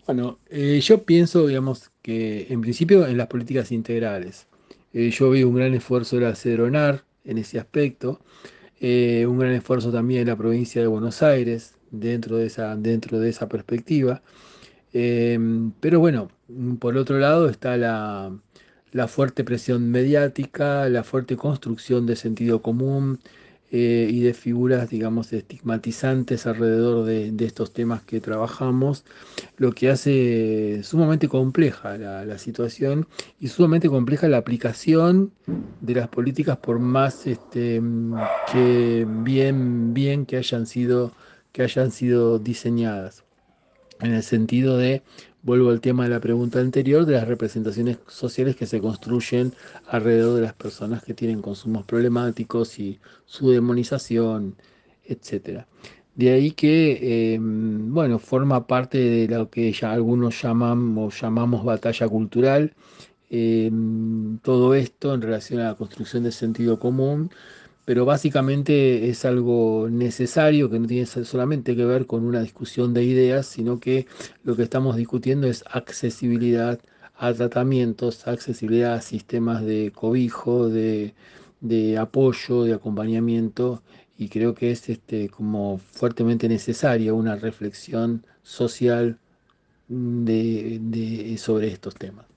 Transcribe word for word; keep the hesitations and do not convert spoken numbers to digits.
Bueno, eh, yo pienso, digamos, que en principio en las políticas integrales. Eh, yo veo un gran esfuerzo de la CEDRONAR en ese aspecto, eh, un gran esfuerzo también en la provincia de Buenos Aires dentro de esa, dentro de esa perspectiva. Em, pero bueno, mm, por otro lado está la, la fuerte presión mediática, la fuerte construcción de sentido común eh, y de figuras, digamos, estigmatizantes alrededor de, de estos temas que trabajamos, lo que hace sumamente compleja la, la situación y sumamente compleja la aplicación de las políticas por más este, mm, que bien, bien que hayan sido, que hayan sido diseñadas en el sentido de, vuelvo al tema de la pregunta anterior, de las representaciones sociales que se construyen alrededor de las personas que tienen consumos problemáticos y su demonización, etcétera. De ahí que, eh, bueno, forma parte de lo que ya algunos llaman o llamamos batalla cultural, eh, todo esto en relación a la construcción del sentido común, pero básicamente es algo necesario que no tiene so- solamente que ver con una discusión de ideas, sino que lo que estamos discutiendo es accesibilidad a tratamientos, accesibilidad a sistemas de cobijo, de, de apoyo, de acompañamiento, y creo que es este, como fuertemente necesaria una reflexión social mm, de, de- sobre estos temas.